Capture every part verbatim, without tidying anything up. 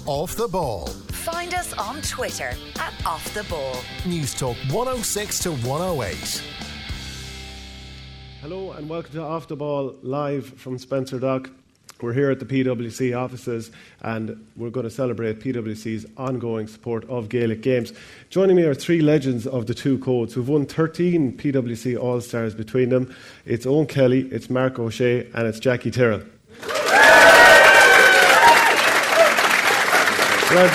Off the Ball. Find us on Twitter at Off the Ball. News Talk one oh six to one oh eight. Hello and welcome to Off the Ball, live from Spencer Dock. We're here at the P W C offices and we're going to celebrate P W C's ongoing support of Gaelic games. Joining me are three legends of the two codes who've won thirteen P W C All-Stars between them. It's Owen Kelly, it's Mark O'Shea and it's Jackie Tyrrell. Lads,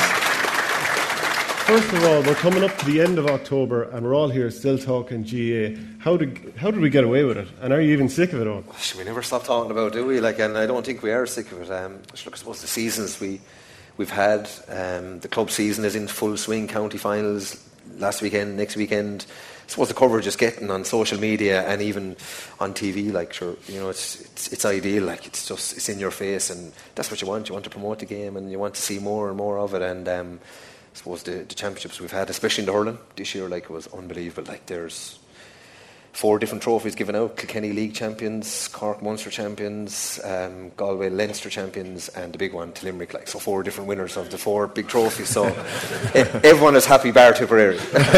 first of all, we're coming up to the end of October and we're all here still talking G A A. How did how did we get away with it? And are you even sick of it all? We never stop talking about it, do we? Like, and I don't think we are sick of it. Um, look, I suppose the seasons we, we've had, um, the club season is in full swing, county finals, last weekend, next weekend. I suppose the coverage is getting on social media and even on T V, like, sure, you know, it's, it's it's ideal, like, it's just, it's in your face and that's what you want. You want to promote the game and you want to see more and more of it. And um, I suppose the, the championships we've had, especially in the hurling this year, like, it was unbelievable. Like, there's four different trophies given out: Kilkenny League champions, Cork Munster champions, um, Galway Leinster champions, and the big one to Limerick. Like, so four different winners of the four big trophies. So everyone is happy bar Tipperary.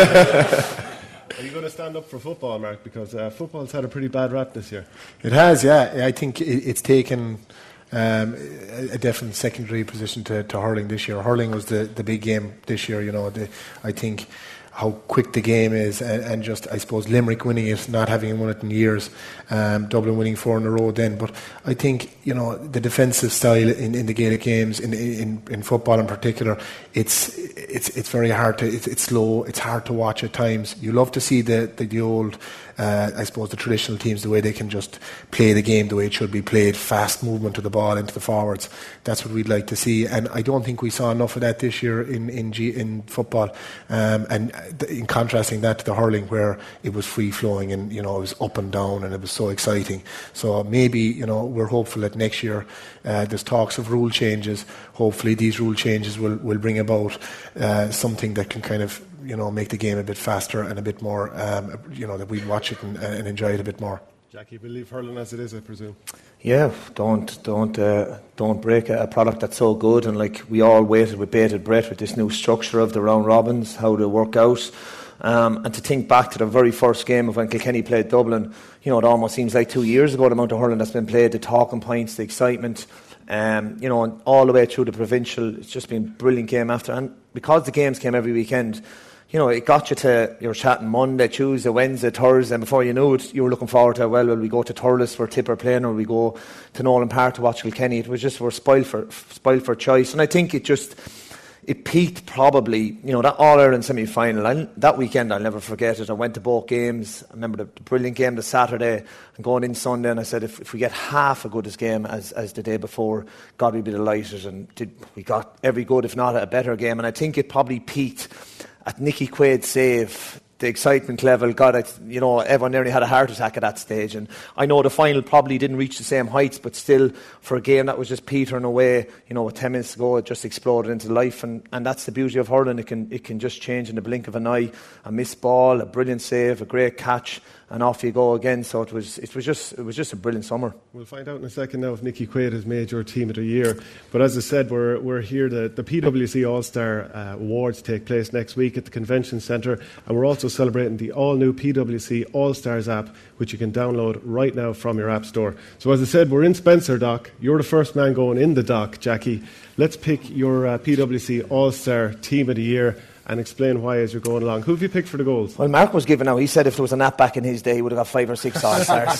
Are you going to stand up for football, Mark? Because uh, football's had a pretty bad rap this year. It has, yeah. I think it, it's taken um, a, a definite secondary position to, to hurling this year. Hurling was the, the big game this year. You know, the, I think how quick the game is, and, and just, I suppose, Limerick winning it, not having won it in years, um, Dublin winning four in a row then. But I think, you know, the defensive style in, in the Gaelic games, in, in in football in particular, it's it's it's very hard to, it's, it's slow, it's hard to watch at times. You love to see the, the, the old, uh, I suppose, the traditional teams, the way they can just play the game the way it should be played, fast movement of the ball into the forwards. That's what we'd like to see. And I don't think we saw enough of that this year in, in, G, in football. Um, and in contrasting that to the hurling, where it was free flowing and, you know, it was up and down and it was so exciting. So maybe, you know, we're hopeful that next year uh, there's talks of rule changes. Hopefully these rule changes will, will bring about uh, something that can kind of, you know, make the game a bit faster and a bit more, um, you know, that we'd watch it and, and enjoy it a bit more. Jackie, we'll leave hurling as it is, I presume. Yeah, don't don't uh, don't break a, a product that's so good. And like, we all waited with bated breath with this new structure of the round robins, how to work out. Um, and to think back to the very first game of when Kilkenny played Dublin, you know, it almost seems like two years ago, the amount of hurling that's been played, the talking points, the excitement, um, you know, and all the way through the provincial. It's just been a brilliant game after. And because the games came every weekend, you know, it got you to, you were chatting Monday, Tuesday, Wednesday, Thursday, and before you knew it, you were looking forward to, well, will we go to Thurles for Tipper playing, or we go to Nolan Park to watch Kilkenny? It was just, we're spoiled for, spoiled for choice. And I think it just, it peaked probably, you know, that All-Ireland semi-final. I, that weekend, I'll never forget it. I went to both games. I remember the, the brilliant game the Saturday and going in Sunday, and I said, if, if we get half a good as game as, as the day before, God, we'd be delighted. And did, we got every good, if not a better game. And I think it probably peaked at Nicky Quaid's save. The excitement level, God, I, you know, everyone nearly had a heart attack at that stage. And I know the final probably didn't reach the same heights, but still, for a game that was just petering away, you know, with ten minutes to go, it just exploded into life. And, and that's the beauty of hurling. It can it can just change in the blink of an eye. A missed ball, a brilliant save, a great catch, and off you go again. So it was it was just it was just a brilliant summer. We'll find out in a second now if Nicky Quaid has made your team of the year. But as I said, we're we're here. The, the P W C All-Star uh, Awards take place next week at the Convention Centre, and we're also celebrating the all-new P W C All-Stars app, which you can download right now from your app store. So as I said, we're in Spencer Dock. You're the first man going in the dock, Jackie. Let's pick your uh, P W C All-Star team of the year and explain why as you're going along. Who have you picked for the goals? Well, Mark was given out. He said if there was an app back in his day, he would have got five or six All-Stars.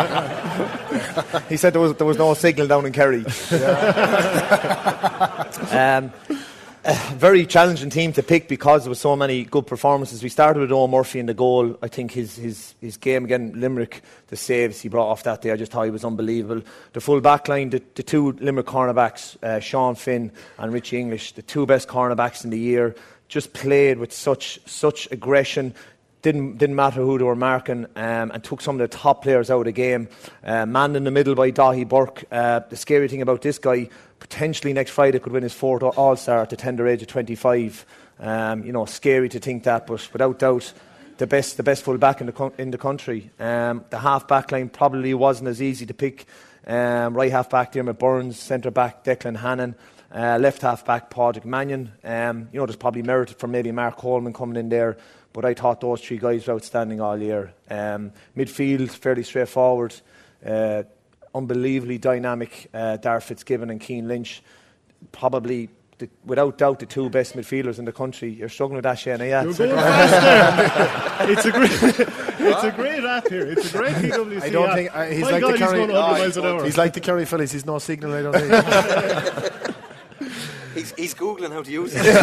He said there was there was no signal down in Kerry. um, a very challenging team to pick because there was so many good performances. We started with Owen Murphy in the goal. I think his his his game again, Limerick, the saves he brought off that day, I just thought he was unbelievable. The full back line, the, the two Limerick cornerbacks, uh, Sean Finn and Richie English, the two best cornerbacks in the year, just played with such such aggression. Didn't didn't matter who they were marking, um, and took some of the top players out of the game. Uh, man in the middle by Dahi Burke. Uh, the scary thing about this guy, potentially next Friday could win his fourth All-Star at the tender age of twenty-five. Um, you know, scary to think that, but without doubt, the best the best full back in the co- in the country. Um, the half back line probably wasn't as easy to pick. Um, right half back, Dermot Burns, centre back Declan Hannon. Uh, left half back, Padraig Mannion. Um, you know, there's probably merit for maybe Mark Coleman coming in there, but I thought those three guys were outstanding all year. Um, midfield, fairly straightforward. Uh, unbelievably dynamic. Uh, Darragh Fitzgibbon and Keane Lynch, probably the, without doubt the two best midfielders in the country. You're struggling with that, Shane, yeah? You're going fast there. It's a great, it's a great app here. It's a great P W C I don't app. think uh, he's My like God, the Kerry. he's going one hundred miles an hour. He's like the Kerry fellas. He's no signal. I don't think. He's, he's Googling how to use it.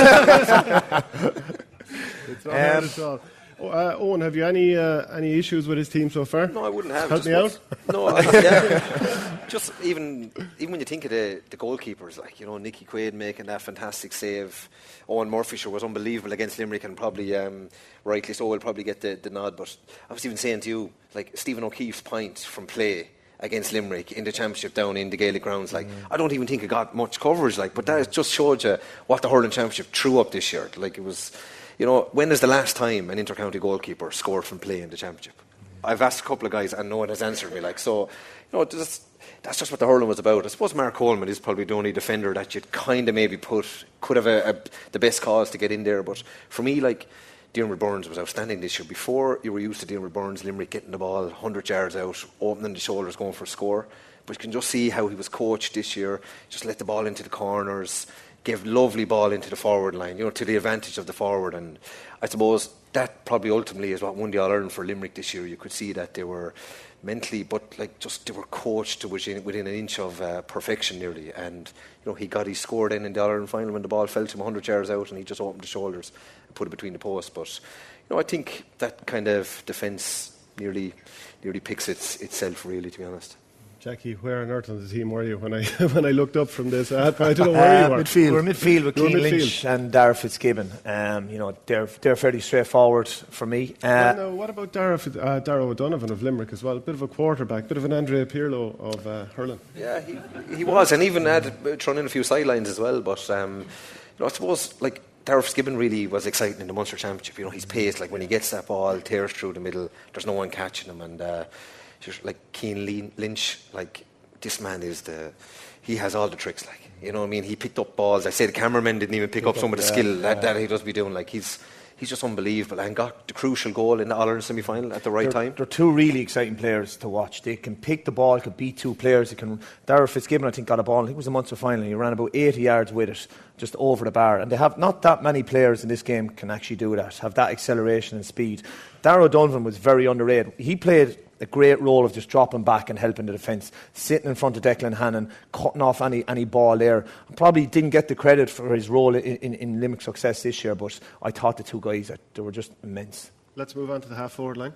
It's not hard at all. Oh, uh, Owen, have you any uh, any issues with his team so far? No, I wouldn't have. Help just me what, out. No, I, yeah. Just even even when you think of the, the goalkeepers, like, you know, Nicky Quaid making that fantastic save. Owen Murphy sure was unbelievable against Limerick, and probably um, rightly so will probably get the, the nod. But I was even saying to you, like Stephen O'Keefe's point from play against Limerick in the championship down in the Gaelic grounds, like, mm. I don't even think it got much coverage, like, but that just showed you what the hurling championship threw up this year. Like, it was, you know, when is the last time an inter-county goalkeeper scored from play in the championship? I've asked a couple of guys and no one has answered me, like, so, you know, just, that's just what the hurling was about. I suppose Mark Coleman is probably the only defender that you'd kind of maybe put, could have a, a, the best cause to get in there, but for me, like, Diarmuid Burns was outstanding this year. Before, you were used to Diarmuid Burns, Limerick getting the ball one hundred yards out, opening the shoulders, going for a score. But you can just see how he was coached this year. Just let the ball into the corners, gave lovely ball into the forward line, you know, to the advantage of the forward. And I suppose that probably ultimately is what won the All-Ireland for Limerick this year. You could see that they were mentally, but like just they were coached to within, within an inch of uh, perfection nearly. And you know, he got his score then in the All-Ireland final when the ball fell to him one hundred yards out, and he just opened the shoulders and put it between the posts. But you know, I think that kind of defence nearly nearly picks its, itself, really, to be honest. Jackie, where on earth on the team were you when I when I looked up from this? I, had, I don't know where uh, you were. Midfield. We're midfield with Keane Lynch and Darragh Fitzgibbon. Um, you know, they're they're fairly straightforward for me. Uh, well, no, what about Darragh uh, Darragh O'Donovan of Limerick as well? A bit of a quarterback, bit of an Andrea Pirlo of uh, hurling. Yeah, he he was, and even had thrown in a few sidelines as well. But um, you know, I suppose like Darragh Fitzgibbon really was exciting in the Munster Championship. You know, his pace, like when he gets that ball, tears through the middle. There's no one catching him, and uh, just like Keane Lynch, like. This man is the, he has all the tricks, like, you know what I mean? He picked up balls. I say the cameraman didn't even pick, pick up some up, of the yeah, skill yeah. that, that he does be doing. Like, he's he's just unbelievable, and got the crucial goal in the All-Ireland semi-final at the right they're, time. They're two really exciting players to watch. They can pick the ball, could beat two players. They can. Darragh Fitzgibbon, I think, got a ball. I think it was a Munster final. He ran about eighty yards with it, just over the bar. And they have not that many players in this game can actually do that, have that acceleration and speed. Darragh O'Donovan was very underrated. He played a great role of just dropping back and helping the defence, sitting in front of Declan Hannon, cutting off any any ball there. Probably didn't get the credit for his role in, in, in Limerick's success this year, but I thought the two guys, they were just immense. Let's move on to the half-forward line.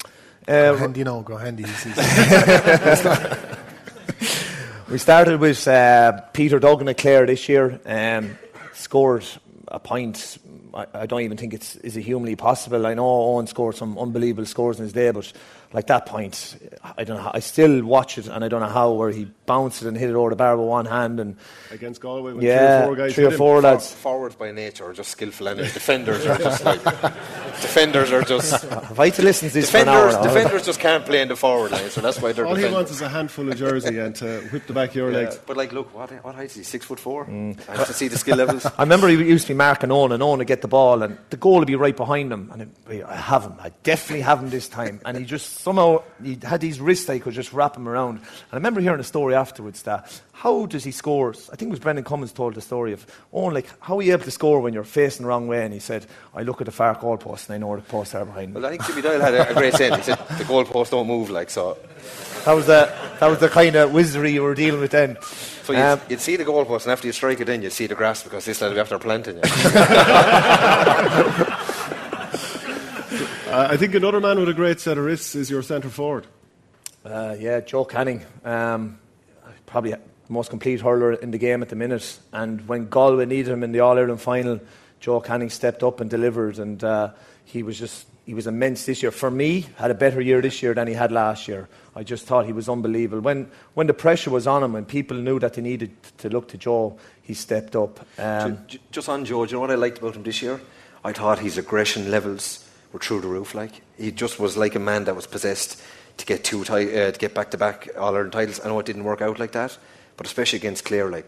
Uh, go handy now, go handy. We started with uh, Peter Duggan at Clare this year, um, scored a point. I, I don't even think it's is it humanly possible. I know Owen scored some unbelievable scores in his day, but like that point, I don't know how, I still watch it and I don't know how, where he bounced it and hit it over the bar with one hand. And against Galway, when yeah, three or four guys three or four lads. For, forwards by nature are just skillful, and defenders are just like defenders are just. If I had to listen to this defenders, for an hour, defenders just can't play in the forward line, so that's why they're. All defenders. he wants is a handful of jersey and to whip the back of your yeah, legs. But like, look, what what height is he? Six foot four. Mm. I have to see the skill levels. I remember he used to be marking Owen, and Owen would get the ball, and the goal would be right behind him, and it, I have him. I definitely have him this time, and he just somehow he had these wrists I could just wrap him around. And I remember hearing a story afterwards that how does he score? I think it was Brendan Cummins told the story of oh, like how are you able to score when you're facing the wrong way? And he said, I look at the far goal post and I know where the posts are behind me. Well, I think Jimmy Doyle had a, a great saying. He said the goal posts don't move, like so. That was the that was the kind of wizardry you were dealing with then. So you'd, um, you'd see the goal post, and after you strike it in, you'd see the grass because this lad will be after planting you. uh, I think another man with a great set of wrists is your centre forward. Uh, yeah, Joe Canning, um, probably the most complete hurler in the game at the minute. And when Galway needed him in the All-Ireland final, Joe Canning stepped up and delivered. And uh, he was just he was immense this year. For me, had a better year this year than he had last year. I just thought he was unbelievable. When when the pressure was on him, when people knew that they needed to look to Joe, he stepped up. Um, just on Joe, do you know what I liked about him this year? I thought his aggression levels were through the roof. Like he just was like a man that was possessed to get two ti- uh, to get back to back All Ireland titles. I know it didn't work out like that, but especially against Clare, like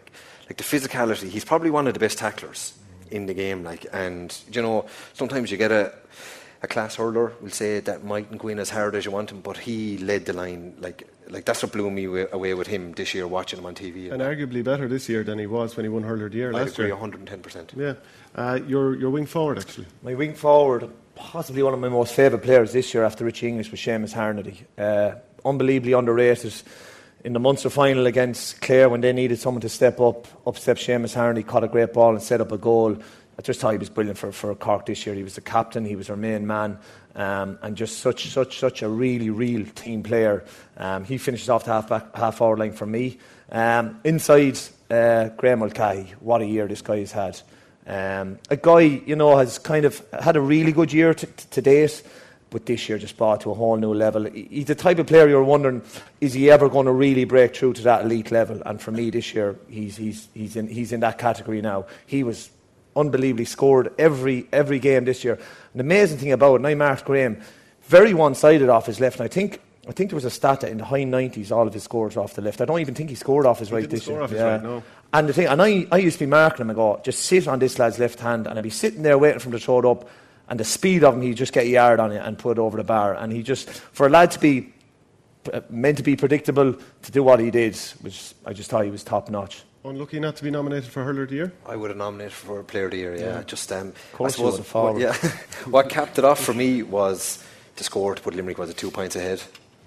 like the physicality. He's probably one of the best tacklers in the game. Like, and you know, sometimes you get a a class hurler, we'll say, that mightn't go in as hard as you want him, but he led the line. Like, like that's what blew me away with him this year, watching him on T V. And arguably better this year than he was when he won hurler of the year I last agree, year. one hundred ten percent. Yeah, uh, your your wing forward actually. My wing forward, possibly one of my most favourite players this year after Richie English, was Seamus Harnedy. Uh, unbelievably underrated. In the Munster final against Clare, when they needed someone to step up, up stepped Seamus Harnedy, caught a great ball and set up a goal. I just thought he was brilliant for, for Cork this year. He was the captain, he was our main man, um, and just such such such a really real team player. Um, he finishes off the half back, half forward line for me. Um, inside, uh, Graham Mulcahy. What a year this guy has had. Um, a guy, you know, has kind of had a really good year to, to date, but this year just brought to a whole new level. He's the type of player you're wondering, is he ever going to really break through to that elite level? And for me this year, he's he's he's in he's in that category now. He was unbelievably scored every every game this year. And the amazing thing about it, and I marked Graham, very one-sided off his left. And I think I think there was a stat that in the high nineties, all of his scores were off the left. I don't even think he scored off his he right didn't this score year. Off his yeah. right, no. And the thing, and I, I used to be marking him and go, just sit on this lad's left hand, and I'd be sitting there waiting for him to throw it up, and the speed of him, he'd just get a yard on it and put it over the bar. And he just, for a lad to be uh, meant to be predictable, to do what he did, which I just thought he was top notch. Unlucky not to be nominated for hurler of the year. I would have nominated for Player of the Year. Yeah, yeah. Just um, of course, I suppose you would have what, yeah, what capped it off for me was the score to put Limerick was at two points ahead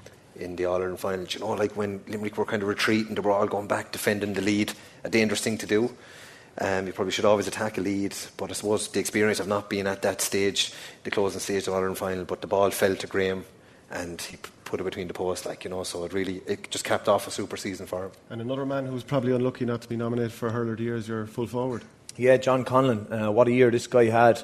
in the All Ireland final. You know, like when Limerick were kind of retreating, they were all going back, defending the lead. A dangerous thing to do. Um, you probably should always attack a lead, but I suppose the experience of not being at that stage, the closing stage of the All Ireland final, but the ball fell to Graham, and he put it between the posts, like, you know, so it really, it just capped off a super season for him. And another man who's probably unlucky not to be nominated for hurler of the year is your full forward. Yeah, John Conlon. Uh, what a year this guy had.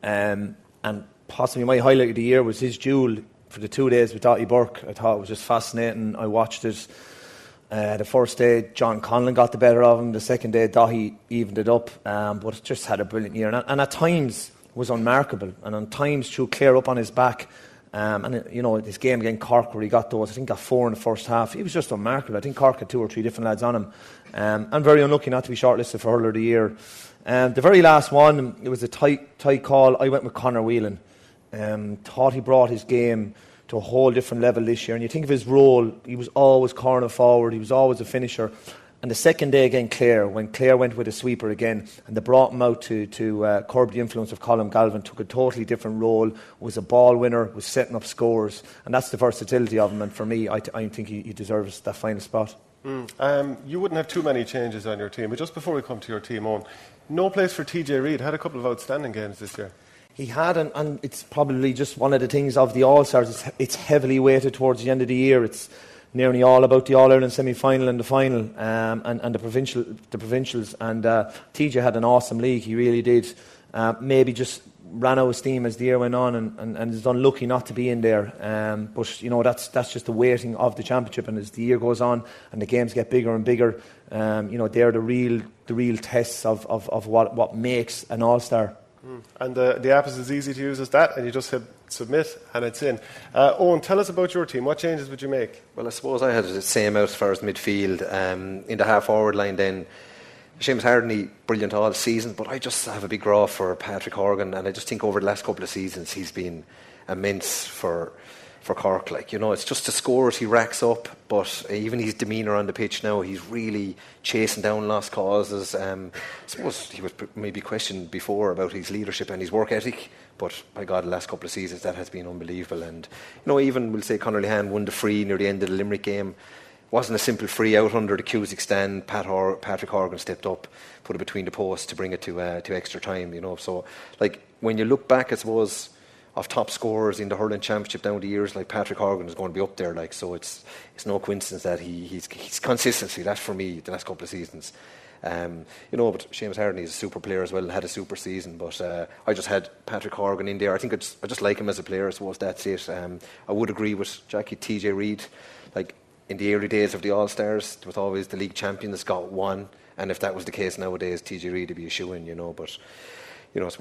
Um, and possibly my highlight of the year was his duel for the two days with Dottie Burke. I thought it was just fascinating. I watched it. Uh, the first day, John Conlon got the better of him. The second day, Dottie evened it up. Um, but just had a brilliant year. And, and at times was unmarkable. And on times threw Clare up on his back. Um, and, you know, this game against Cork where he got those, I think got four in the first half. He was just unmarkable. I think Cork had two or three different lads on him. Um, and very unlucky not to be shortlisted for Hurler of the Year. Um, the very last one, it was a tight, tight call. I went with Conor Whelan. Um, thought he brought his game to a whole different level this year. And you think of his role, he was always corner forward, he was always a finisher. And the second day again, Clare, when Clare went with a sweeper again, and they brought him out to, to uh, curb the influence of Colin Galvin, took a totally different role, was a ball winner, was setting up scores, and that's the versatility of him. And for me, I, t- I think he, he deserves that final spot. Mm. Um, you wouldn't have too many changes on your team, but just before we come to your team, Owen, no place for T J Reid. Had a couple of outstanding games this year. He had, and, and it's probably just one of the things of the All-Stars. It's, it's heavily weighted towards the end of the year. It's nearly all about the All-Ireland semi-final and the final, um, and, and the provincial, the provincials. And uh, T J had an awesome league. He really did. Uh, maybe just ran out of steam as the year went on, and, and, and is unlucky not to be in there. Um, but you know, that's that's just the weighting of the championship. And as the year goes on and the games get bigger and bigger, um, you know, they're the real the real tests of, of, of what what makes an All-Star. Mm. And the, the app is as easy to use as that, and you just hit submit and it's in. Uh, Owen, tell us about your team. What changes would you make? Well, I suppose I had the same out as far as midfield. Um, in the half-forward line then, Seamus Harnedy, brilliant all season, but I just have a big draw for Patrick Horgan, and I just think over the last couple of seasons he's been immense for for Cork. Like, you know, it's just the scores he racks up, but even his demeanour on the pitch now, he's really chasing down lost causes. Um, I suppose he was maybe questioned before about his leadership and his work ethic, but by God, the last couple of seasons that has been unbelievable. And you know, even we'll say Conor Lehan won the free near the end of the Limerick game. Wasn't a simple free out under the Cusick stand. Pat Hor- Patrick Horgan stepped up, put it between the posts to bring it to uh, to extra time. You know, so like when you look back, I suppose, of top scorers in the hurling championship down the years, like Patrick Horgan is going to be up there. Like, so it's it's no coincidence that he he's, he's consistency. That's for me the last couple of seasons. Um, you know, but Seamus Harnedy is a super player as well and had a super season. But uh, I just had Patrick Horgan in there. I think I just, I just like him as a player. I suppose that's it. Um, I would agree with Jackie T J Reid. Like, in the early days of the All-Stars, there was always the league champions got one, and if that was the case nowadays, T J Reid would be a shoo-in, you know. But, you know, I suppose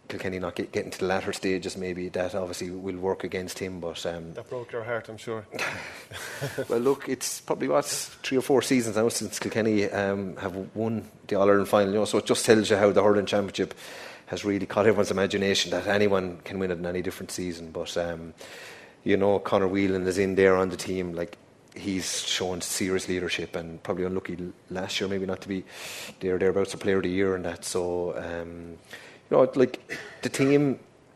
Kilkenny not get, getting to the latter stages, maybe that obviously will work against him. But um, that broke your heart, I'm sure. Well, look, it's probably what three or four seasons now since Kilkenny um, have won the All Ireland final. You know, so it just tells you how the hurling championship has really caught everyone's imagination. That anyone can win it in any different season. But um, you know, Conor Whelan is in there on the team. Like, he's shown serious leadership, and probably unlucky last year maybe not to be there thereabouts a player of the year and that. So. Um, You know, like the team,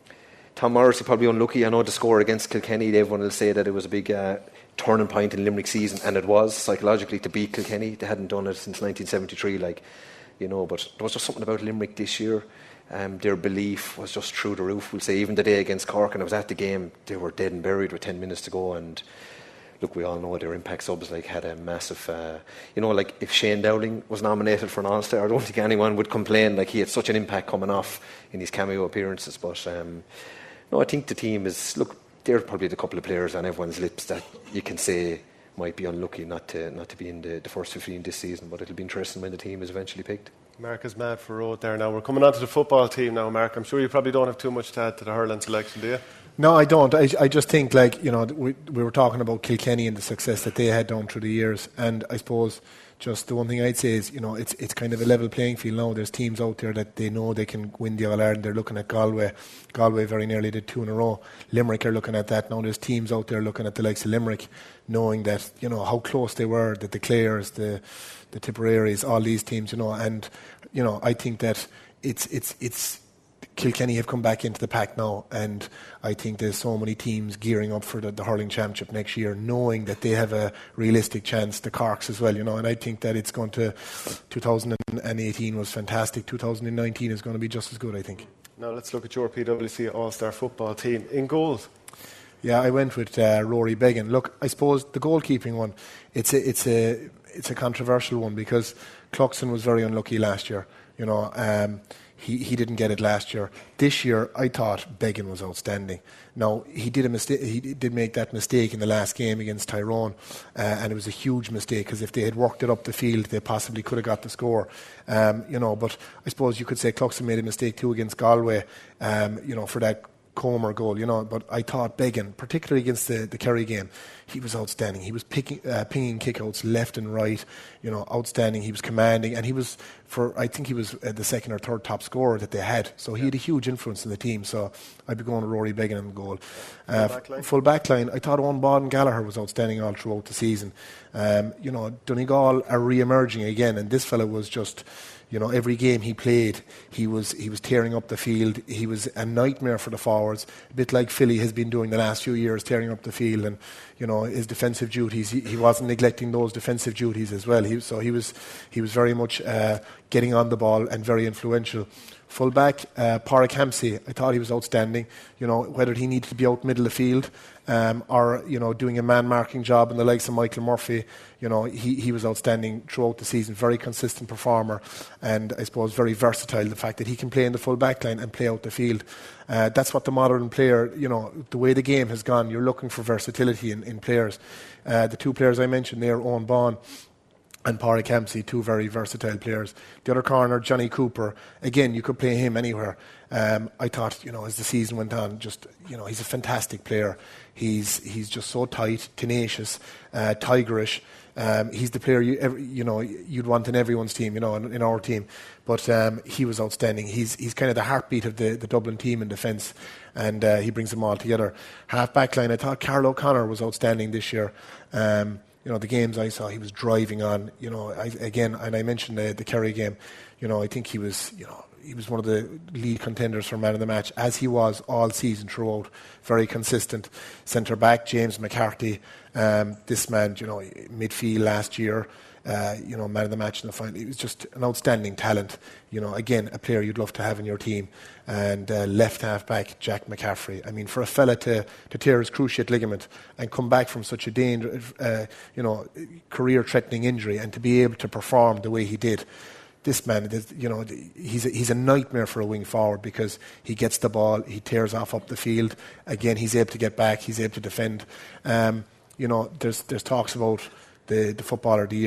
Tom Morrissey probably unlucky. I know the score against Kilkenny, everyone will say that it was a big uh, turning point in Limerick season, and it was psychologically to beat Kilkenny. They hadn't done it since nineteen seventy-three, like, you know. But there was just something about Limerick this year. Um, their belief was just through the roof. We'll say even the day against Cork, and I was at the game, they were dead and buried with ten minutes to go. And look, we all know their impact subs like had a massive, uh, you know, like if Shane Dowling was nominated for an All-Star, I don't think anyone would complain. Like, he had such an impact coming off in his cameo appearances. But um, no, I think the team is, look, they're probably the couple of players on everyone's lips that you can say might be unlucky not to not to be in the, the first fifteen this season. But it'll be interesting when the team is eventually picked. Mark is mad for road there now. We're coming on to the football team now, Mark. I'm sure you probably don't have too much to add to the hurling selection, do you? No, I don't. I, I just think, like, you know, we, we were talking about Kilkenny and the success that they had done through the years. And I suppose just the one thing I'd say is, you know, it's it's kind of a level playing field now. There's teams out there that they know they can win the All-Ireland. They're looking at Galway. Galway very nearly did two in a row. Limerick are looking at that now. There's teams out there looking at the likes of Limerick, knowing that, you know, how close they were, that the Clares, the the Tipperaries, all these teams, you know. And, you know, I think that it's it's it's Kilkenny have come back into the pack now, and I think there's so many teams gearing up for the, the hurling championship next year, knowing that they have a realistic chance. The Corks as well, you know, and I think that it's going to. two thousand eighteen was fantastic. two thousand nineteen is going to be just as good, I think. Now let's look at your P W C All-Star football team. In goals? Yeah, I went with uh, Rory Beggan. Look, I suppose the goalkeeping one, it's a it's a it's a controversial one because Cluxon was very unlucky last year. You know. Um, He he didn't get it last year. This year, I thought Beggan was outstanding. Now, he did a mistake. He did make that mistake in the last game against Tyrone, uh, and it was a huge mistake because if they had worked it up the field, they possibly could have got the score. Um, you know, but I suppose you could say Cluxon made a mistake too against Galway. Um, you know, for that Comer goal, you know, but I thought Beggan, particularly against the, the Kerry game, he was outstanding. He was picking, uh, pinging kickouts left and right, you know, outstanding. He was commanding, and he was, for I think he was uh, the second or third top scorer that they had. So he had a huge influence in the team. So I'd be going to Rory Beggan in the goal. Uh, full, back full back line, I thought Owen Bauden Gallagher was outstanding all throughout the season. Um, you know, Donegal are re-emerging again, and this fella was just... You know, every game he played, he was he was tearing up the field. He was a nightmare for the forwards, a bit like Philly has been doing the last few years, tearing up the field. And, you know, his defensive duties, he, he wasn't neglecting those defensive duties as well. He, so he was he was very much uh, getting on the ball and very influential. Full back, uh, Pádraig Hampsey, I thought he was outstanding. You know, whether he needed to be out middle of the field um, or, you know, doing a man-marking job in the likes of Michael Murphy, you know, he, he was outstanding throughout the season. Very consistent performer and I suppose very versatile. The fact that he can play in the full back line and play out the field. Uh, that's what the modern player, you know, the way the game has gone, you're looking for versatility in, in players. Uh, the two players I mentioned there, Owen Bauden and Pádraig Hampsey, two very versatile players. The other corner, Johnny Cooper, again, you could play him anywhere. Um, I thought, you know, as the season went on, just, you know, he's a fantastic player. He's he's just so tight, tenacious, uh, tigerish. Um, he's the player you every, you know you'd want in everyone's team, you know, in, in our team. But um, he was outstanding. He's he's kind of the heartbeat of the, the Dublin team in defence, and uh, he brings them all together. Half back line, I thought Carl O'Connor was outstanding this year. Um, You know, the games I saw, he was driving on, you know, I, again, and I mentioned the, the Kerry game, you know, I think he was, you know, he was one of the lead contenders for man of the match, as he was all season throughout, very consistent. Centre-back, James McCarthy, um, this man, you know, midfield last year, uh, you know, man of the match in the final. He was just an outstanding talent, you know, again, a player you'd love to have in your team. And uh, left half-back, Jack McCaffrey. I mean, for a fella to, to tear his cruciate ligament and come back from such a danger, uh, you know, career-threatening injury and to be able to perform the way he did, this man, you know, he's a, he's a nightmare for a wing forward because he gets the ball, he tears off up the field. Again, he's able to get back, he's able to defend. Um, you know, there's there's talks about the, the footballer of the year.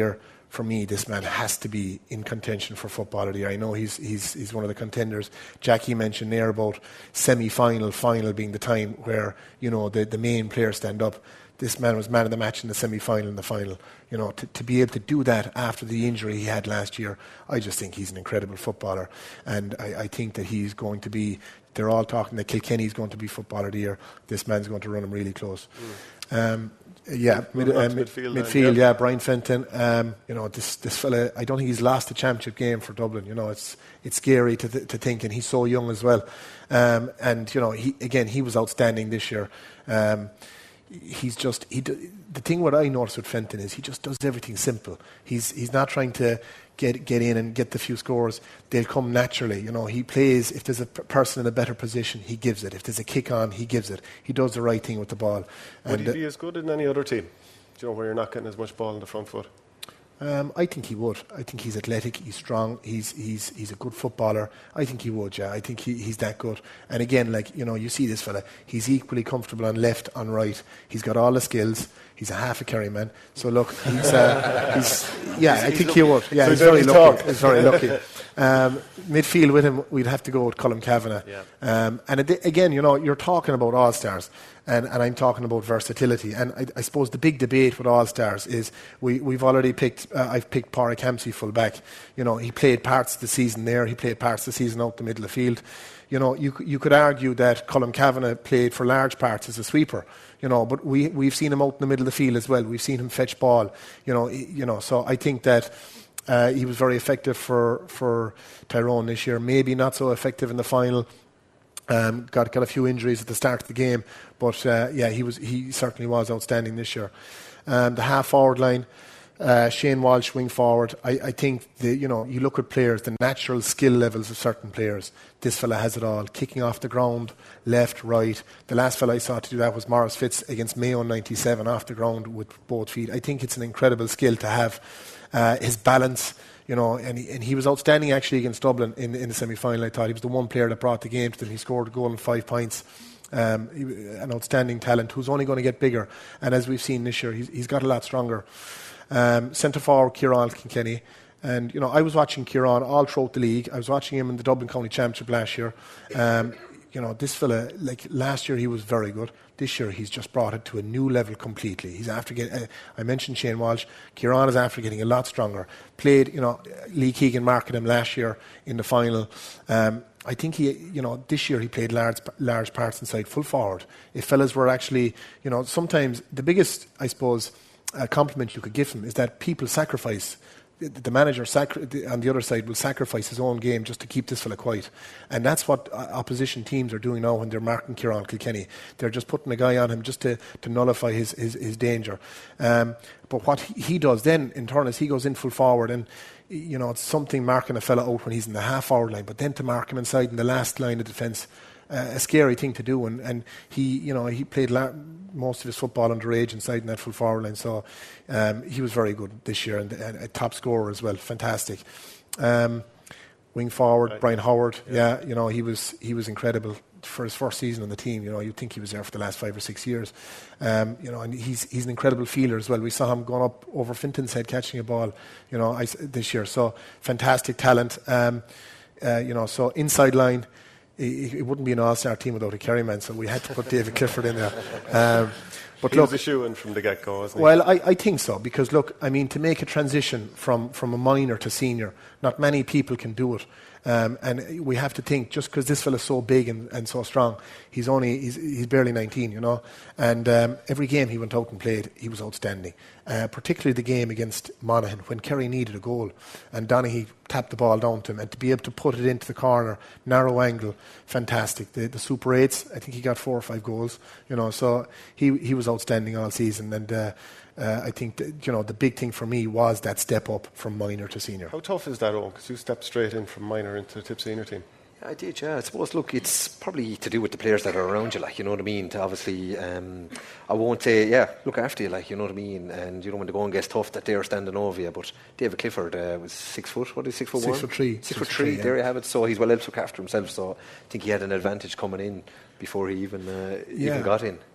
for me, this man has to be in contention for Footballer of the Year. I know he's he's he's one of the contenders. Jackie mentioned there about semi-final, final being the time where, you know, the, the main players stand up. This man was man of the match in the semi-final and the final. You know, to, to be able to do that after the injury he had last year, I just think he's an incredible footballer. And I, I think that he's going to be, they're all talking that Kilkenny's going to be Footballer of the Year. This man's going to run him really close. Mm. Um, Yeah, mid, uh, mid, midfield, midfield yeah. yeah, Brian Fenton. Um, you know, this this fella, I don't think he's lost a championship game for Dublin. You know, it's it's scary to th- to think, and he's so young as well. Um, and you know, he again, he was outstanding this year. Um, he's just he. Do, the thing what I notice with Fenton is he just does everything simple. He's he's not trying to get get in and get the few scores. They'll come naturally. You know, he plays. If there's a p- person in a better position, he gives it. If there's a kick on, he gives it. He does the right thing with the ball. Would and, he be uh, as good in any other team? Do you know, where you're not getting as much ball in the front foot? Um, I think he would. I think he's athletic, he's strong, he's he's he's a good footballer. I think he would, yeah. I think he, he's that good. And again, like, you know, you see this fella, he's equally comfortable on left, on right. He's got all the skills. He's a half a carry man. So look, he's, uh, he's yeah, he's, I think he would. Yeah, so he's, very lucky. he's very lucky. Um, midfield with him, we'd have to go with Colm Kavanagh. Yeah. Um, and it, again, you know, you're talking about all-stars. And, and I'm talking about versatility. And I, I suppose the big debate with All-Stars is we, we've already picked, uh, I've picked Pádraig Hampsey full back. You know, he played parts of the season there. He played parts of the season out the middle of the field. You know, you, you could argue that Colm Kavanagh played for large parts as a sweeper. You know, but we, we've seen him out in the middle of the field as well. We've seen him fetch ball. You know, you know. So I think that uh, he was very effective for, for Tyrone this year. Maybe not so effective in the final. Um, got got a few injuries at the start of the game, but uh, yeah, he was he certainly was outstanding this year. Um, the half forward line, uh, Shane Walsh, wing forward. I, I think the you know you look at players, the natural skill levels of certain players. This fella has it all. Kicking off the ground, left, right. The last fella I saw to do that was Maurice Fitz against Mayo in ninety-seven, off the ground with both feet. I think it's an incredible skill to have. Uh, his balance. You know, and he, and he was outstanding actually against Dublin in, in the semi-final. I thought he was the one player that brought the game to them. He scored a goal and five points. Um, he, an outstanding talent who's only going to get bigger. And as we've seen this year, he's, he's got a lot stronger. Um, centre forward, Kieran Kilkenny. And, you know, I was watching Kieran all throughout the league. I was watching him in the Dublin County Championship last year. Um, you know, this fella, like last year he was very good. This year he's just brought it to a new level completely. He's after getting, uh, I mentioned Shane Walsh. Kieran is after getting a lot stronger. Played, you know, Lee Keegan marked him last year in the final. Um, I think he, you know, this year he played large, large parts inside full forward. If fellas were actually, you know, sometimes the biggest, I suppose, uh, compliment you could give him is that people sacrifice. The manager sacri- on the other side will sacrifice his own game just to keep this fella quiet. And that's what opposition teams are doing now when they're marking Kieran Kilkenny. They're just putting a guy on him just to, to nullify his, his, his danger. Um, but what he, he does then, in turn, is he goes in full forward and, you know, it's something marking a fella out when he's in the half-forward line, but then to mark him inside in the last line of defence, uh, a scary thing to do. And, and he, you know, he played la- most of his football underage inside in that full forward line. So um, he was very good this year and, and a top scorer as well. Fantastic. Um, wing forward, right. Brian Howard. Yeah. yeah, you know, he was he was incredible for his first season on the team. You know, you'd think he was there for the last five or six years. Um, you know, and he's he's an incredible fielder as well. We saw him going up over Finton's head catching a ball, you know, I, this year. So fantastic talent. Um, uh, you know, so inside line. It wouldn't be an all-star team without a Kerryman, so we had to put David Clifford in there. Um, but he look, was a shoe-in from the get-go, wasn't he? Well, I, I think so, because look, I mean, to make a transition from, from a minor to senior, not many people can do it. Um, and we have to think, just because this fella's so big and, and so strong, he's only he's, he's barely nineteen, you know. And um, every game he went out and played, he was outstanding. Uh, particularly the game against Monaghan when Kerry needed a goal, and Donaghy tapped the ball down to him, and to be able to put it into the corner, narrow angle, fantastic. The, the Super Eights, I think he got four or five goals, you know. So he he was outstanding all season, and. Uh, Uh, I think that, you know, the big thing for me was that step up from minor to senior. How tough is that, Owen? Because you stepped straight in from minor into the Tip senior team. Yeah, I did, yeah. I suppose, look, it's probably to do with the players that are around you, like, you know what I mean? To obviously, um, I won't say, yeah, look after you, like, you know what I mean? And, you know, when the going gets tough, that they're standing over you. But David Clifford uh, was six foot, what is he, six foot six one? Foot three. Six, six foot three, yeah. There you have it. So he's well able to look after himself. So I think he had an advantage coming in before he even uh, yeah. even got in.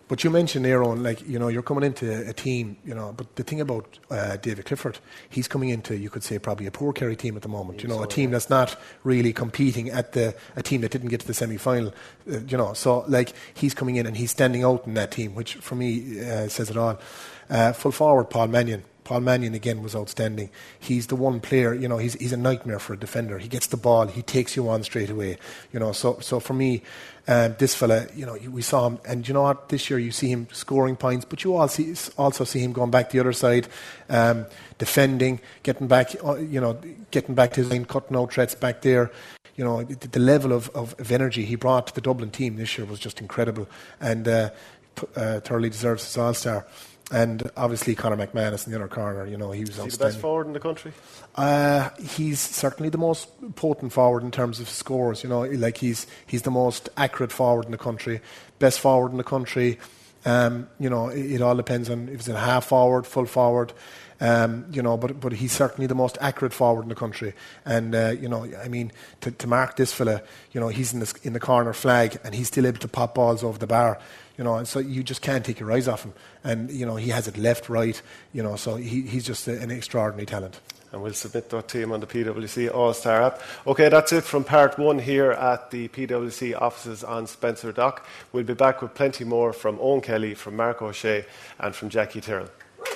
But you mentioned Aaron, like, you know, you're coming into a team, you know, but the thing about uh, David Clifford, he's coming into, you could say, probably a poor Kerry team at the moment, you know, so, a team yeah. that's not really competing at the, a team that didn't get to the semi-final, uh, you know, so, like, he's coming in and he's standing out in that team, which, for me, uh, says it all. Uh, full forward, Paul Mannion. Paul Mannion, again, was outstanding. He's the one player, you know, he's he's a nightmare for a defender. He gets the ball, he takes you on straight away, you know, so, so for me, Um, this fella, you know, we saw him, and you know what? This year you see him scoring points, but you also see, also see him going back the other side, um, defending, getting back, you know, getting back to his line, cutting out threats back there. You know, the, the level of, of, of energy he brought to the Dublin team this year was just incredible, and uh, p- uh, thoroughly deserves his All-Star. And obviously Conor McManus in the other corner, you know, he was Is he outstanding. the best forward in the country? Uh, he's certainly the most potent forward in terms of scores, you know, like he's he's the most accurate forward in the country, best forward in the country. Um, you know, it, it all depends on if it's a half forward, full forward, um, you know, but but he's certainly the most accurate forward in the country. And, uh, you know, I mean, to, to mark this fella, you know, he's in the, in the corner flag and he's still able to pop balls over the bar. You know, and so you just can't take your eyes off him. And, you know, he has it left, right, you know, so he, he's just a, an extraordinary talent. And we'll submit that to him on the P W C All-Star app. OK, that's it from part one here at the P W C offices on Spencer Dock. We'll be back with plenty more from Owen Kelly, from Mark O'Shea and from Jackie Tyrrell.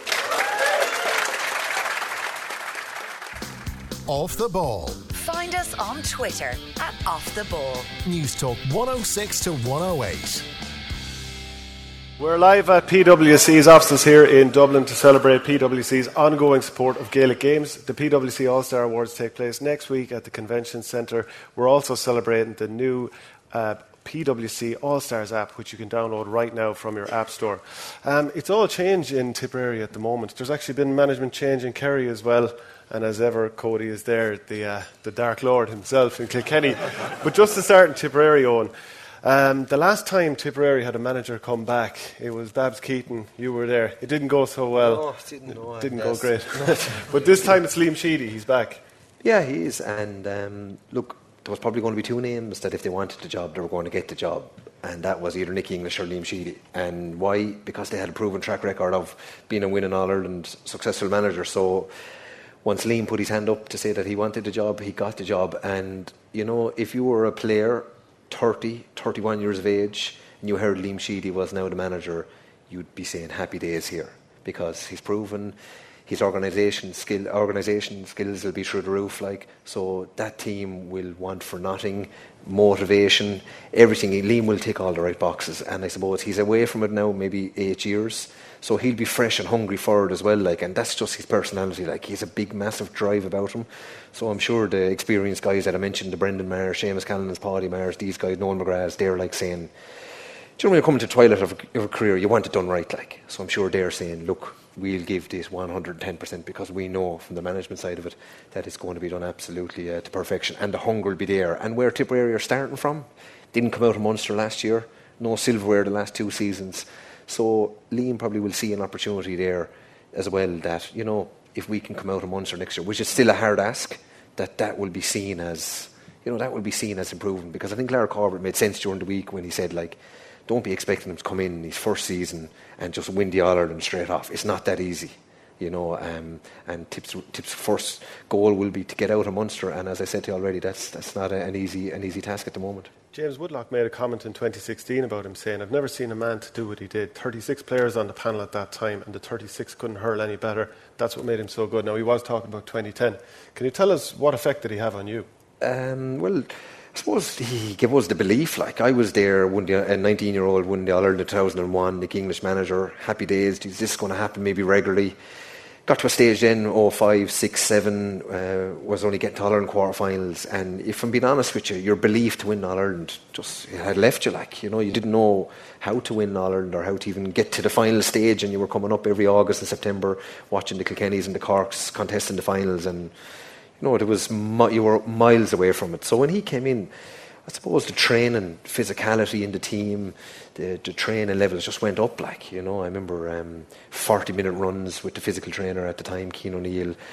Off the Ball. Find us on Twitter at Off the Ball. News Talk one oh six to one oh eight. We're live at P W C's offices here in Dublin to celebrate P W C's ongoing support of Gaelic Games. The P W C All-Star Awards take place next week at the Convention Centre. We're also celebrating the new uh, P W C All-Stars app, which you can download right now from your app store. Um, it's all change in Tipperary at the moment. There's actually been management change in Kerry as well. And as ever, Cody is there, the uh, the Dark Lord himself in Kilkenny. But just to start in Tipperary, Owen, Um, the last time Tipperary had a manager come back, it was Babs Keaton. You were there. It didn't go so well. No, it didn't, no, it didn't yes. go great. But this time it's Liam Sheedy. He's back. Yeah, he is. And um, look, there was probably going to be two names that if they wanted the job, they were going to get the job. And that was either Nicky English or Liam Sheedy. And why? Because they had a proven track record of being a winning All-Ireland successful manager. So once Liam put his hand up to say that he wanted the job, he got the job. And, you know, if you were a player thirty, thirty-one years of age, and you heard Liam Sheedy was now the manager, you'd be saying happy days here, because he's proven his organisation skill, organisation skills will be through the roof. Like, so that team will want for nothing, motivation, everything. Liam will tick all the right boxes, and I suppose he's away from it now, maybe eight years. So he'll be fresh and hungry for it as well, like, and that's just his personality. Like, he's a big, massive drive about him. So I'm sure the experienced guys that I mentioned, the Brendan Maher, Seamus Callan's, Paddy Maher, these guys, Noel McGrath's, they're like saying, do you know when you're coming to the twilight of your career, you want it done right, like. So I'm sure they're saying, look, we'll give this one hundred ten percent, because we know from the management side of it that it's going to be done absolutely uh, to perfection, and the hunger will be there. And where Tipperary are starting from, didn't come out of Munster last year, no silverware the last two seasons. So Liam probably will see an opportunity there as well, that, you know, if we can come out of Munster next year, which is still a hard ask, that that will be seen as, you know, that will be seen as improvement. Because I think Larry Corbett made sense during the week when he said, like, don't be expecting him to come in in his first season and just win the All-Ireland straight off. It's not that easy, you know. Um, and Tip's, Tip's first goal will be to get out of Munster, and as I said to you already, that's that's not a, an easy an easy task at the moment. James Woodlock made a comment in twenty sixteen about him, saying, I've never seen a man to do what he did. thirty-six players on the panel at that time, and the thirty-six couldn't hurl any better. That's what made him so good. Now, he was talking about twenty ten. Can you tell us what effect did he have on you? Um, well, I suppose he gave us the belief. Like, I was there, won the, a nineteen-year-old won the All-Ireland in two thousand one, Nick English manager, happy days. Is this going to happen maybe regularly? Got to a stage then, oh five, six, seven, uh, was only getting to All-Ireland quarterfinals. And if I'm being honest with you, your belief to win All-Ireland just it had left you. Like, you know, you didn't know how to win All-Ireland or how to even get to the final stage. And you were coming up every August and September watching the Kilkennys and the Corks contesting the finals. And, you know, it was you were miles away from it. So when he came in, I suppose the training, physicality in the team, the, the training levels just went up. Like, you know, I remember um, forty-minute runs with the physical trainer at the time, Cian O'Neill.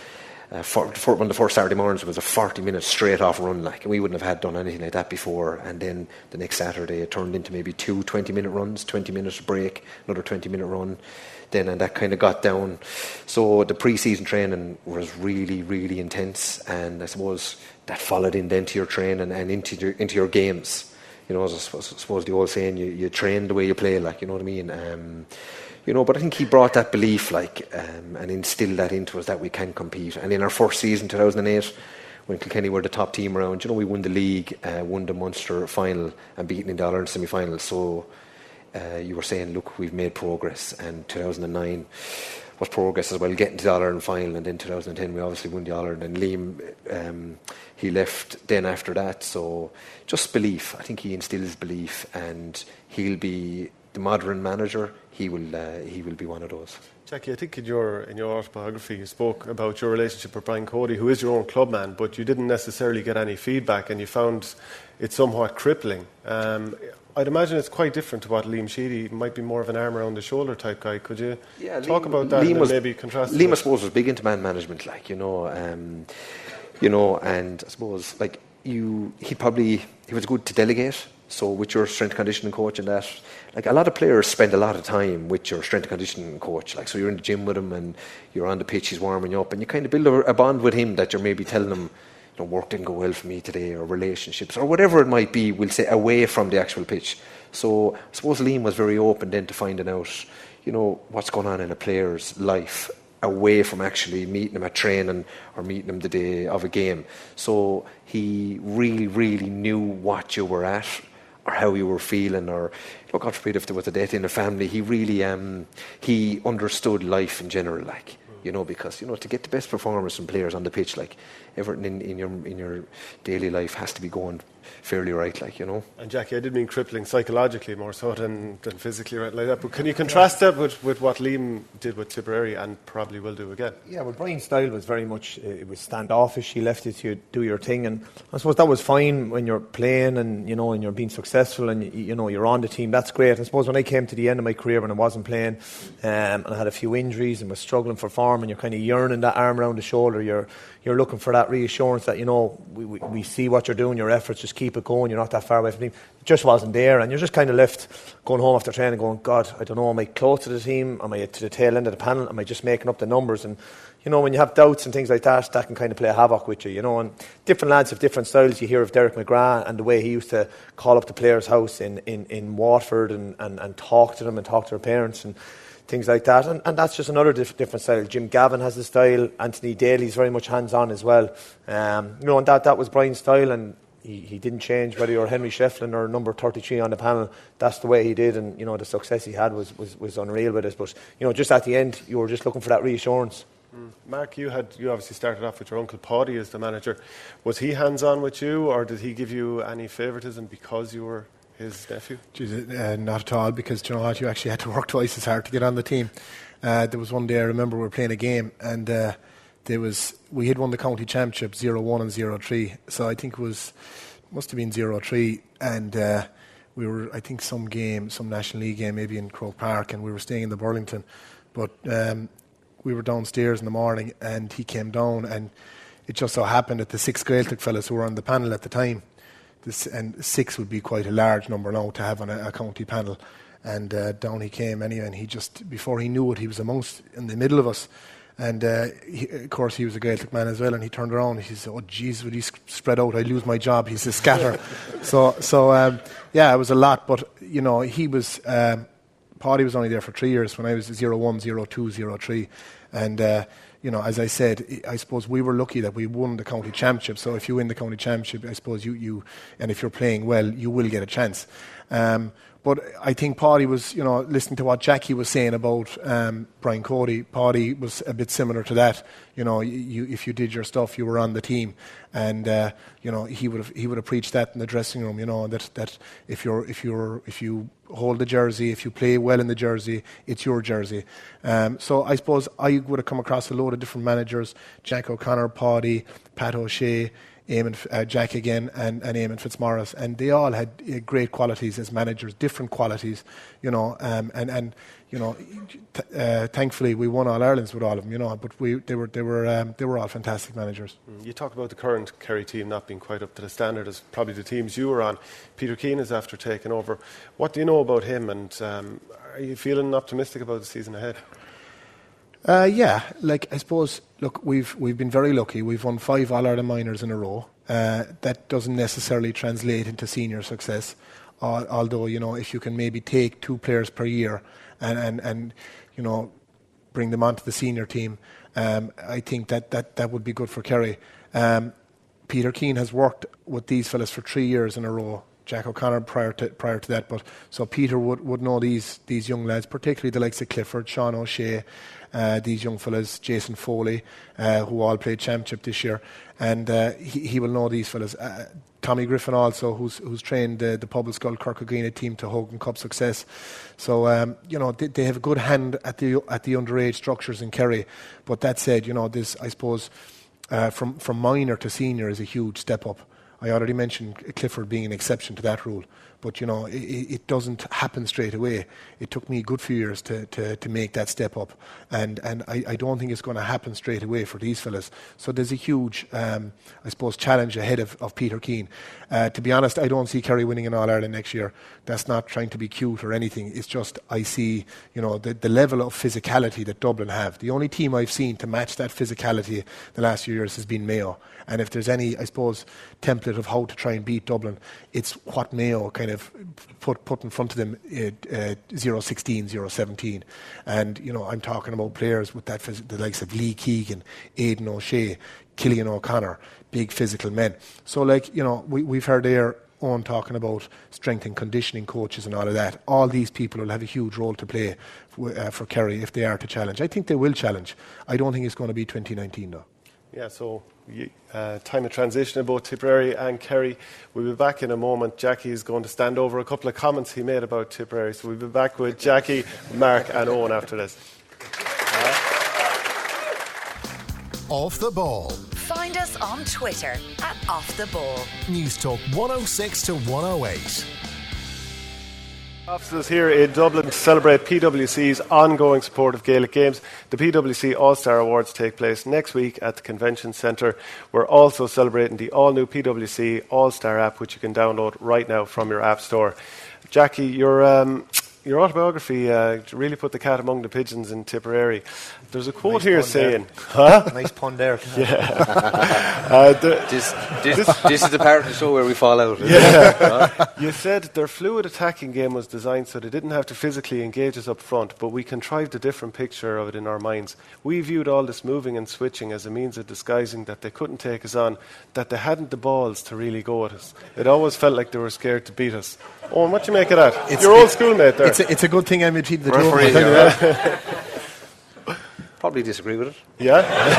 Uh, for, for one of the first Saturday mornings it was a forty minute straight off run, like, and we wouldn't have had done anything like that before. And then the next Saturday it turned into maybe two twenty minute runs, twenty minute break, another twenty minute run. Then and that kind of got down. So the pre-season training was really, really intense, and I suppose that followed in then to your training and into your, into your games. You know, I suppose, I suppose the old saying, you, you train the way you play, like, you know what I mean. Um, You know, but I think he brought that belief, like, um, and instilled that into us that we can compete. And in our first season, two thousand eight, when Kilkenny were the top team around, you know, we won the league, uh, won the Munster final, and beaten in the All-Ireland semi-final. So uh, you were saying, look, we've made progress. And two thousand nine was progress as well, getting to the All-Ireland final. And then two thousand ten, we obviously won the All-Ireland. And Liam, um, he left then after that. So just belief. I think he instills belief, and he'll be the modern manager. He will uh, he will be one of those. Jackie, I think in your in your autobiography you spoke about your relationship with Brian Cody, who is your own clubman, but you didn't necessarily get any feedback, and you found it somewhat crippling. Um, I'd imagine it's quite different to what Liam Sheedy might be, more of an arm around the shoulder type guy. Could you yeah, talk Liam, about that Liam and was, maybe contrast? Liam, I suppose, was big into man management, like, you know, um, you know, and I suppose like you, he probably he was good to delegate. So with your strength conditioning coach and that, like, a lot of players spend a lot of time with your strength conditioning coach. Like, so you're in the gym with him and you're on the pitch, he's warming you up, and you kind of build a, a bond with him that you're maybe telling him, you know, work didn't go well for me today, or relationships, or whatever it might be, we'll say, away from the actual pitch. So I suppose Liam was very open then to finding out, you know, what's going on in a player's life away from actually meeting him at training or meeting him the day of a game. So he really, really knew what you were at, or how you were feeling, or, you know, God forbid if there was a death in the family. He really um, he understood life in general, like, you know, because, you know, to get the best performance from players on the pitch, like, everything in, in your in your daily life has to be going fairly right, like, you know. And Jackie, I did mean crippling psychologically more so than, than physically, right, like that. But can you contrast that with, with what Liam did with Tipperary and probably will do again? Yeah, well, Brian's style was very much, uh, it was standoffish. He left it to do your thing, and I suppose that was fine when you're playing and, you know, and you're being successful and, you, you know, you're on the team. That's great. I suppose when I came to the end of my career, when I wasn't playing, um, and I had a few injuries and was struggling for form, and you're kind of yearning that arm around the shoulder, you're you're looking for that reassurance that, you know, we, we, we see what you're doing, your efforts, just keep it going, you're not that far away from the team. It just wasn't there, and you're just kind of left going home after training going, God, I don't know, am I close to the team, am I to the tail end of the panel, am I just making up the numbers? And, you know, when you have doubts and things like that, that can kind of play havoc with you, you know. And different lads have different styles. You hear of Derek McGrath and the way he used to call up the players' house in, in, in Watford and, and, and talk to them and talk to their parents and things like that, and, and that's just another dif- different style. Jim Gavin has the style. Anthony Daly's very much hands-on as well. Um, you know, and that that was Brian's style, and he, he didn't change whether you're Henry Shefflin or number thirty-three on the panel. That's the way he did, and, you know, the success he had was was, was unreal with it. But, you know, just at the end, you were just looking for that reassurance. Mm. Mark, you had you obviously started off with your uncle Paddy as the manager. Was he hands-on with you, or did he give you any favouritism because you were his nephew? Jeez, uh, not at all, because, you know what, you actually had to work twice as hard to get on the team. Uh, there was one day I remember we were playing a game, and uh, there was we had won the county championship zero one and zero three, so I think it was must have been zero three, and uh, we were, I think, some game, some National League game, maybe in Croke Park, and we were staying in the Burlington, but um, we were downstairs in the morning, and he came down, and it just so happened that the six Gaeltacht fellas who were on the panel at the time, this, and six would be quite a large number now to have on a, a county panel, and uh, down he came anyway, and he just, before he knew it, he was amongst, in the middle of us, and uh, he, of course he was a Gaeltacht man as well, and he turned around and he said, oh jeez, would he spread out, I'd lose my job. He said, scatter. so so um, yeah, it was a lot, but, you know, he was um, Paddy was only there for three years when I was zero one, zero two, zero three, and uh, you know, as I said, I suppose we were lucky that we won the county championship. So if you win the county championship, I suppose you, you and if you're playing well, you will get a chance. Um, but I think Paddy was, you know, listening to what Jackie was saying about um, Brian Cody, Paddy was a bit similar to that. You know, you, if you did your stuff, you were on the team, and uh, you know, he would have he would have preached that in the dressing room. You know, that that if you're if you're if you hold the jersey, if you play well in the jersey, it's your jersey. Um, so I suppose I would have come across a load of different managers: Jack O'Connor, Paddy, Pat O'Shea, Eamon, uh, Jack again, and, and Eamon Fitzmaurice, and they all had uh, great qualities as managers, different qualities, you know, um, and and you know, th- uh, thankfully we won All Irelands with all of them, you know, but we they were they were um, they were all fantastic managers. You talk about the current Kerry team not being quite up to the standard as probably the teams you were on. Peter Keane is after taking over. What do you know about him, and um, are you feeling optimistic about the season ahead? Uh, yeah, like I suppose. Look, we've we've been very lucky. We've won five All Ireland minors in a row. Uh, that doesn't necessarily translate into senior success. Uh, although you know, if you can maybe take two players per year and and, and you know bring them onto the senior team, um, I think that, that that would be good for Kerry. Um, Peter Keane has worked with these fellas for three years in a row. Jack O'Connor prior to prior to that, but so Peter would, would know these these young lads, particularly the likes of Clifford, Sean O'Shea, uh, these young fellas, Jason Foley, uh, who all played championship this year, and uh, he, he will know these fellas. Uh, Tommy Griffin also, who's who's trained uh, the Pobbleskull Kirkagreena team to Hogan Cup success. So um, you know they, they have a good hand at the at the underage structures in Kerry. But that said, you know this I suppose uh, from from minor to senior is a huge step up. I already mentioned Clifford being an exception to that rule, but you know it, it doesn't happen straight away. It took me a good few years to, to, to make that step up, and and I, I don't think it's going to happen straight away for these fellas. So there's a huge, um, I suppose, challenge ahead of, of Peter Keane. Uh, to be honest, I don't see Kerry winning an All Ireland next year. That's not trying to be cute or anything. It's just I see, you know, the, the level of physicality that Dublin have. The only team I've seen to match that physicality the last few years has been Mayo. And if there's any, I suppose, template of how to try and beat Dublin, it's what Mayo kind of put put in front of them, uh, uh, zero sixteen, zero seventeen. And, you know, I'm talking about players with that, phys- the likes of Lee Keegan, Aidan O'Shea, Killian O'Connor, big physical men. So, like, you know, we, we've heard there Owen talking about strength and conditioning coaches and all of that. All these people will have a huge role to play for, uh, for Kerry if they are to challenge. I think they will challenge. I don't think it's going to be twenty nineteen, though. Yeah, so uh, time of transition in both Tipperary and Kerry. We'll be back in a moment. Jackie is going to stand over a couple of comments he made about Tipperary. So we'll be back with Jackie, Mark and Owen after this. Off the Ball. Find us on Twitter at Off the Ball. News Talk one oh six to one oh eight. Officers here in Dublin to celebrate P W C's ongoing support of Gaelic Games. The P W C All-Star Awards take place next week at the Convention Centre. We're also celebrating the all-new P W C All-Star app, which you can download right now from your app store. Jackie, your um, your autobiography uh, really put the cat among the pigeons in Tipperary. There's a quote nice here pun saying... Huh? Nice pun there. Yeah. uh, the, this, this, this is the part of the show where we fall out. Yeah. You said their fluid attacking game was designed so they didn't have to physically engage us up front, but we contrived a different picture of it in our minds. We viewed all this moving and switching as a means of disguising that they couldn't take us on, that they hadn't the balls to really go at us. It always felt like they were scared to beat us. Owen, what do you make of that? It's, Your old schoolmate there. It's a, it's a good thing I'm between the two Referee, of them. yeah. Probably disagree with it. Yeah?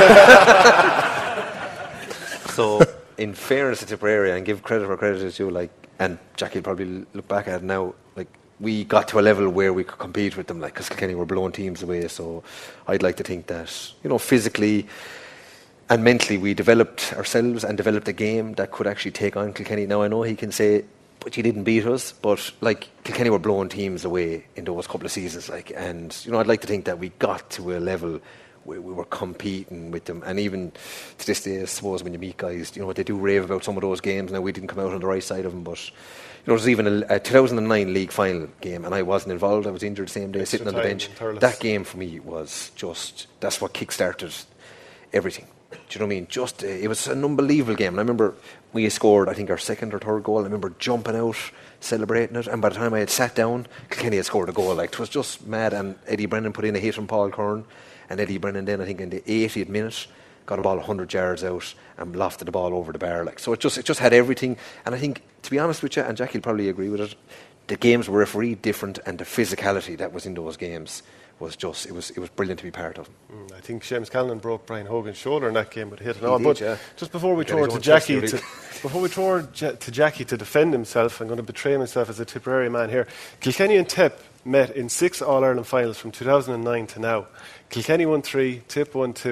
So, in fairness to Tipperary, and give credit where credit is due, like, and Jackie will probably look back at it now, like, we got to a level where we could compete with them, like, because Kilkenny were blowing teams away. So, I'd like to think that, you know, physically and mentally, we developed ourselves and developed a game that could actually take on Kilkenny. Now, I know he can say, but you didn't beat us, but like Kilkenny were blowing teams away in those couple of seasons, like, and you know, I'd like to think that we got to a level where we were competing with them, and even to this day, I suppose when you meet guys, you know, they do rave about some of those games. Now we didn't come out on the right side of them, but you know, there's even a, a two thousand nine league final game, and I wasn't involved. I was injured the same day, sitting on the bench. That game for me was just that's what kick-started everything. Do you know what I mean? Just uh, it was an unbelievable game. And I remember we scored, I think, our second or third goal. I remember jumping out, celebrating it. And by the time I had sat down, Kilkenny had scored a goal. Like, it was just mad. And Eddie Brennan put in a hit from Paul Curran. And Eddie Brennan then, I think, in the eightieth minute, got a ball one hundred yards out and lofted the ball over the bar. Like, so it just it just had everything. And I think, to be honest with you, and Jackie will probably agree with it, the games were refereed different, and the physicality that was in those games was just, it was it was brilliant to be part of. Mm, I think Seamus Callan broke Brian Hogan's shoulder in that game with a hit and He all. did, But yeah. just before we Get throw it his to own Jackie, chest, to, before we throw it ja- to Jackie to defend himself, I'm going to betray myself as a Tipperary man here. Kilkenny and Tip met in six All-Ireland finals from two thousand nine to now. Kilkenny won three, Tip won two,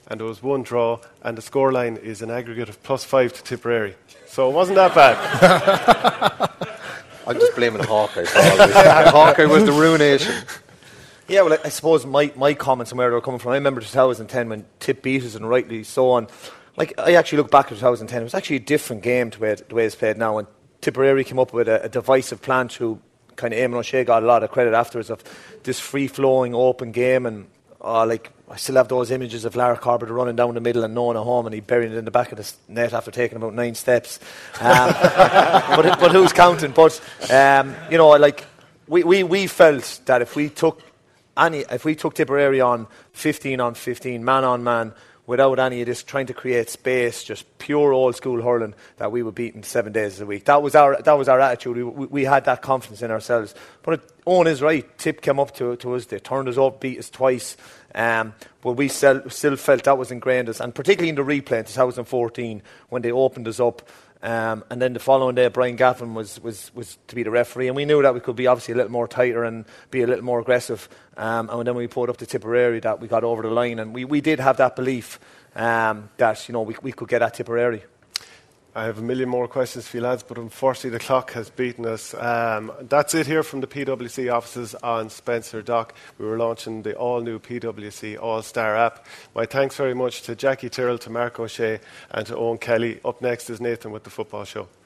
and there was one draw, and the scoreline is an aggregate of plus five to Tipperary. So it wasn't that bad. I'm just blaming Hawkeye. Hawkeye was the ruination. Yeah, well, I, I suppose my, my comments and where they were coming from, I remember two thousand ten when Tip beat us and rightly so on. Like, I actually look back at two thousand ten, it was actually a different game to the way, the way it's played now. And Tipperary came up with a, a divisive plan through kind of Eamon O'Shea got a lot of credit afterwards of this free-flowing, open game. And, oh, like, I still have those images of Lara Corbett running down the middle and no one at home, and he buried it in the back of the net after taking about nine steps. Um, but, but who's counting? But, um, you know, like, we, we, we felt that if we took Any, if we took Tipperary on fifteen on fifteen, man on man, without any of this trying to create space, just pure old school hurling, that we would beat in seven days a week. That was our that was our attitude. We, we, we had that confidence in ourselves. But it, Owen is right. Tip came up to, to us. They turned us up, beat us twice. Um, but we still, still felt that was ingrained in us, and particularly in the replay in two thousand fourteen when they opened us up. Um, and then the following day, Brian Gaffin was, was, was to be the referee, and we knew that we could be obviously a little more tighter and be a little more aggressive. Um, and then we put up to Tipperary, that we got over the line, and we, we did have that belief um, that you know we, we could get at Tipperary. I have a million more questions for you lads, but unfortunately the clock has beaten us. Um, that's it here from the P W C offices on Spencer Dock. We were launching the all-new P W C All-Star app. My thanks very much to Jackie Tyrrell, to Mark O'Shea and to Owen Kelly. Up next is Nathan with the Football Show.